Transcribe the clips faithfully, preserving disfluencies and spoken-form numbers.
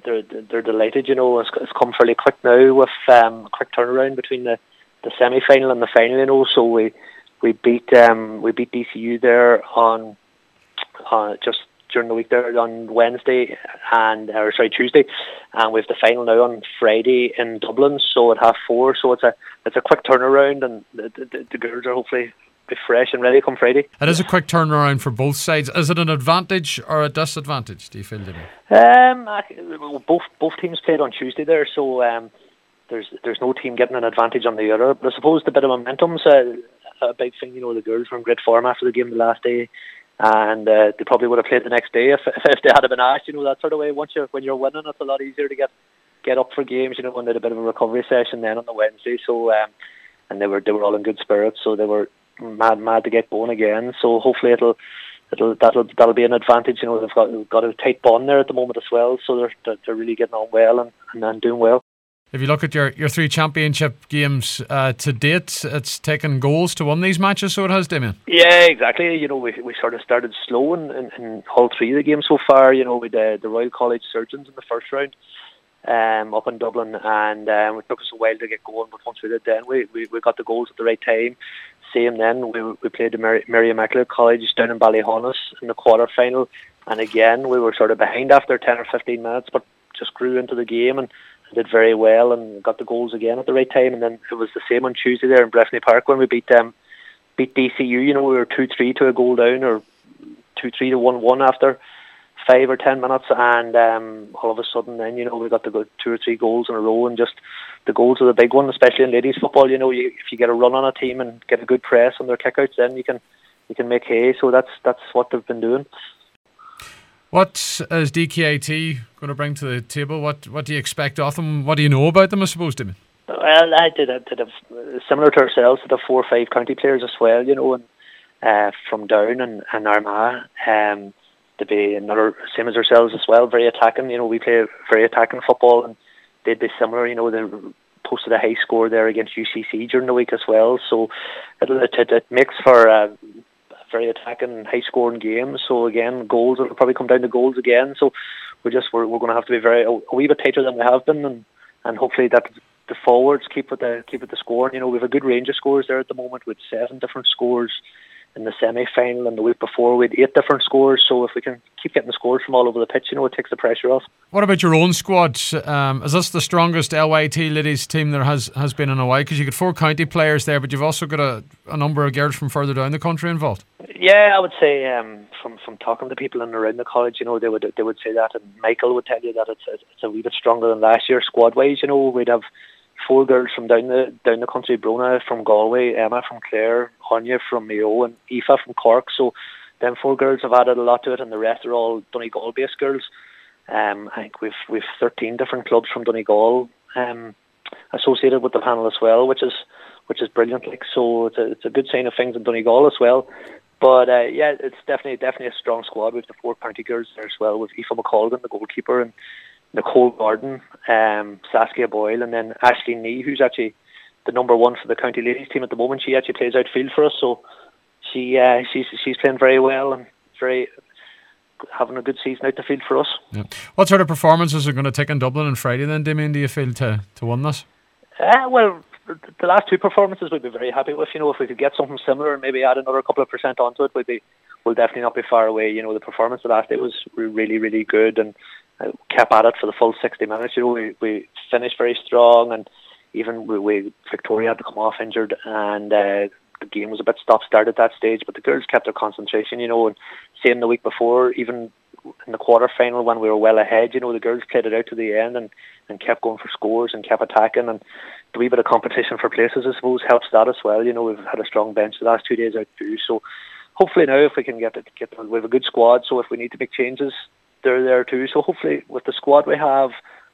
they're they're delighted. You know, it's, it's come fairly quick now with um, a quick turnaround between the, the semi final and the final. You know, so we we beat um, we beat D C U there on uh, just during the week there on Wednesday and or sorry Tuesday, and we have the final now on Friday in Dublin. So at half four. So it's a it's a quick turnaround, and the the, the girls are hopefully be fresh and ready come Friday. It is a quick turnaround for both sides. Is it an advantage or a disadvantage, do you feel, Jimmy? Um, I, both both teams played on Tuesday there, so um, there's there's no team getting an advantage on the other. But I suppose the bit of momentum's a, a big thing. You know, the girls were in great form after the game the last day, and uh, they probably would have played the next day if if they had been asked. You know, that sort of way. Once you when you're winning, it's a lot easier to get get up for games. You know, when they had a bit of a recovery session then on the Wednesday. So um, and they were they were all in good spirits, so they were mad mad to get going again. So hopefully it'll it'll that'll that'll be an advantage. You know, they've got they've got a tight bond there at the moment as well, so they're they're, they're really getting on well and, and, and doing well. If you look at your, your three championship games uh, to date, it's taken goals to win these matches, so it has, Damien. Yeah, exactly. You know, we we sort of started slow in, in, in all three of the games so far. You know, with the, the Royal College Surgeons in the first round um, up in Dublin, and um, it took us a while to get going, but once we did, then we, we, we got the goals at the right time. Same then, we we played the Mary, Mary Immaculate College down in Ballyhonus in the quarter final, and again we were sort of behind after ten or fifteen minutes, but just grew into the game and did very well and got the goals again at the right time. And then it was the same on Tuesday there in Breffni Park when we beat them, beat D C U. You know, we were two three to a goal down, or two three to one one after five or ten minutes, and um, all of a sudden then, you know, we got the good two or three goals in a row, and just the goals are the big one, especially in ladies football. You know, you, if you get a run on a team and get a good press on their kickouts, then you can you can make hay. So that's that's what they've been doing. What is D K I T going to bring to the table? What what do you expect of them? What do you know about them, I suppose, Damien? Well, I did, I did a, similar to ourselves, to the four or five county players as well, you know, and uh, from Down and, and Armagh, um, to be another, same as ourselves as well, very attacking. You know, we play very attacking football, and they'd be similar. You know, they posted a high score there against U C C during the week as well, so it, it, it makes for uh, very attacking, high-scoring games. So again, goals will probably come down to goals again. So we're just we're, we're going to have to be very a, a wee bit tighter than we have been, and, and hopefully that the forwards keep with the keep with the scoring. You know, we have a good range of scores there at the moment with seven different scores in the semi-final, and the week before we had eight different scores. So if we can keep getting the scores from all over the pitch, you know, it takes the pressure off. What about your own squad? Um, is this the strongest L Y T ladies team there has, has been in a while? Because you got four county players there, but you've also got a, a number of girls from further down the country involved. Yeah, I would say um, from from talking to people in around the college, you know, they would they would say that, and Michael would tell you that it's it's a wee bit stronger than last year squad wise. You know, we'd have four girls from down the down the country: Brona from Galway, Emma from Clare, Anya from Mayo, and Aoife from Cork. So them four girls have added a lot to it, and the rest are all Donegal based girls. Um, I think we've we've thirteen different clubs from Donegal um, associated with the panel as well, which is which is brilliant. Like, so it's a it's a good sign of things in Donegal as well. But uh, yeah, it's definitely definitely a strong squad. We've the four county girls there as well, with Aoife McColgan, the goalkeeper, and Nicole Gordon, um, Saskia Boyle, and then Ashley Nee, who's actually the number one for the county ladies team at the moment. She actually plays outfield for us, so she uh, she's she's playing very well and very having a good season out the field for us. Yeah. What sort of performances are going to take in Dublin on Friday then, Damien, do you feel, to, to win this? Uh, well, the last two performances we'd be very happy with. You know, if we could get something similar and maybe add another couple of percent onto it, we'd be, we'll definitely not be far away. You know, the performance the last day was really, really good, and uh, kept at it for the full sixty minutes. You know, we, we finished very strong, and even we, we Victoria had to come off injured, and uh, the game was a bit stop-start at that stage, but the girls kept their concentration, you know, and same the week before, even in the quarter-final when we were well ahead, you know, the girls played it out to the end and, and kept going for scores and kept attacking, and the wee bit of competition for places, I suppose, helps that as well. You know, we've had a strong bench the last two days out too, so hopefully now if we can get it, get we have a good squad, so if we need to make changes, they're there too. So hopefully with the squad we have,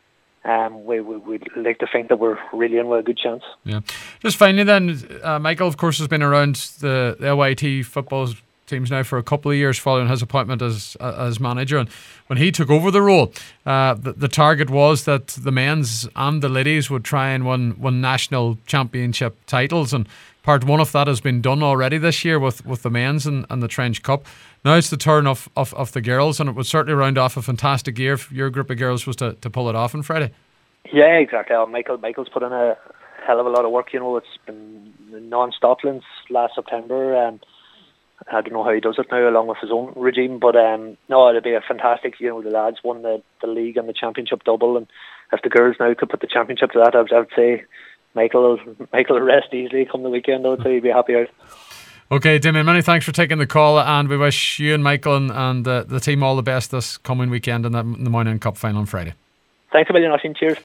Um, we, we, we'd like to think that we're really in with a good chance. Yeah. Just finally then, uh, Michael, of course, has been around the, the L Y T football teams now for a couple of years following his appointment as as manager. And when he took over the role, uh, the, the target was that the men's and the ladies would try and win, win national championship titles. And part one of that has been done already this year with, with the men's and, and the Trench Cup. Now it's the turn of, of, of the girls, and it would certainly round off a fantastic year if your group of girls was to, to pull it off on Friday. Yeah, exactly. Uh, Michael Michael's put in a hell of a lot of work. You know, it's been non-stop since last September, and I don't know how he does it now, along with his own regime. But um, no, it'd be a fantastic. You know, the lads won the, the league and the championship double, and if the girls now could put the championship to that, I would, I would say Michael Michael will rest easily come the weekend. I would say he'd be happy out. Okay, Damien, many thanks for taking the call, and we wish you and Michael and, and uh, the team all the best this coming weekend in the, in the Moynihan Cup final on Friday. Thanks a million, Oisin. Cheers.